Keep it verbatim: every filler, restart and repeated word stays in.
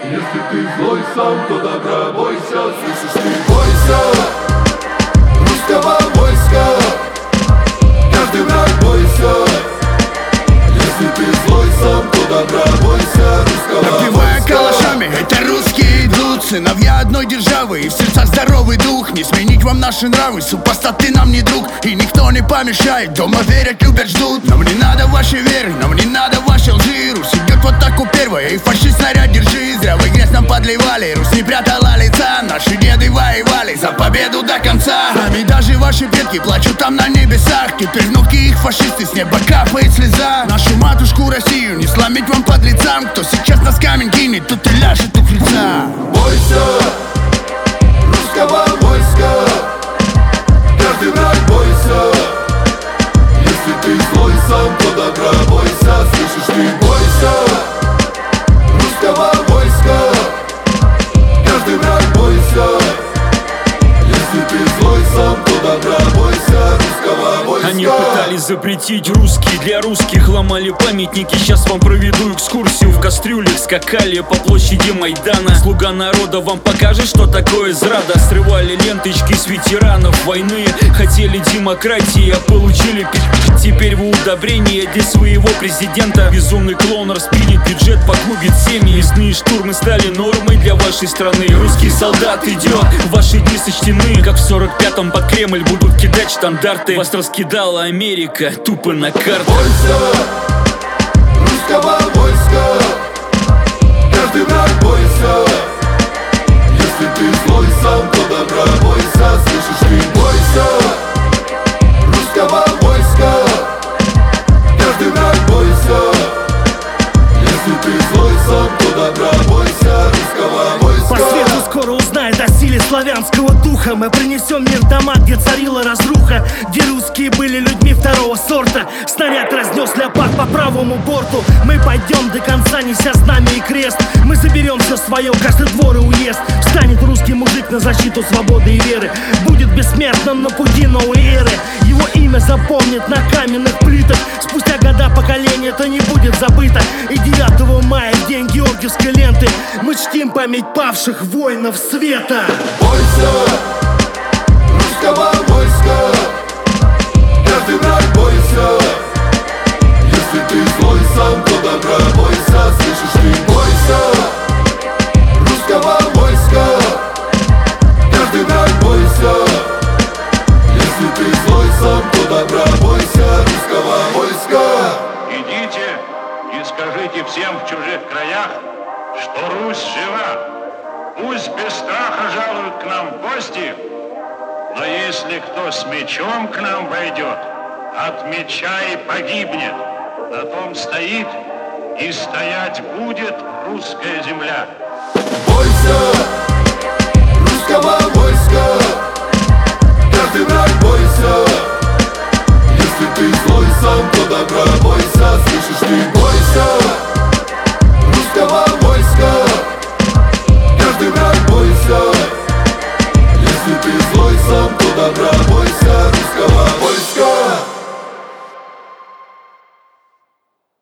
Если ты злой сам, то добра бойся. Слышишь ты, бойся русского войска. Каждый враг бойся. Если ты злой сам, то добра бойся русского Набивая войска. калашами, это русские идут, сыновья одной державы, и в сердцах здоровый дух. Не сменить вам наши нравы, супостаты нам не друг, и никто не помешает. Дома верят, любят, ждут. Нам не надо вашей веры, нам не надо вашей лжи. Русь идет в атаку первая, и фашист снаряд держи. Зря вы грязь нам подливали, Русь не прятала лица. Наши деды воевали за победу до конца. Сами даже ваши предки плачут там на небесах. Теперь внуки их фашисты, с неба капает слеза. Нашу матушку Россию не сломить вам под лицам. Кто сейчас нас камень кинет, тот и ляжет у крыльца. Бойся русского войска. Каждый враг бойся. Если ты злой сам, то добра бойся. Слышишь ты, бойся русского войска. Каждый враг бойся. Если ты злой сам, то добра бойся русского войска. Они пытались запретить русский для русских, ломали памятники. Сейчас вам проведу экскурсию. В кастрюлях скакали по площади Майдана. Слуга народа вам покажет, что такое зрада. Срывали ленточки с ветеранов войны. Хотели демократии, а получили пи***. Теперь вы удобрение для своего президента. Безумный клоун распилит бюджет, погубит семьи. Лесные штурмы стали нормой для вашей страны. Русский солдат идет, ваши дни сочтены. Как в сорок пятом под Кремль будут кидать штандарты. Вас раскидала Америка тупо на картах. Бойся русского войска. Каждый враг бойся. Если ты злой сам, то добра бойся. Слышишь ты, бойся русского войска. Каждый враг бойся. Если ты злой сам, то добра бойся русского войска. По свету скоро узнает о силе славянского духа. Мы принесем мир в дома, где царила разруха, где русские были людьми второго сорта. Снаряд разнес леопард по правому борту. Мы пойдем до конца, неся знамя и крест. Мы заберем все свое, каждый двор и уезд. Встанет русский мужик на защиту свободы и веры. Будет бессмертным на пути новой эры. Его имя запомнит на каменных плитах. Спустя года поколения это не будет забыто. И девятого мая, в день Георгиевской ленты, мы чтим память павших воинов света. Бойся русского войска. Каждый враг бойся. Если ты злой сам, то добра бойся. Слышишь ты, бойся русского войска. Каждый враг бойся. Если ты злой сам, то добра бойся русского войска. Идите и скажите всем в чужих краях, что Русь жива. Пусть без страха жалуют к нам в гости, но если кто с мечом к нам войдет, от меча и погибнет. На том стоит и стоять будет русская земля. Бойся русского войска. Каждый враг бойся. Если ты злой сам, то добра бойся. Слышишь ты, бойся русского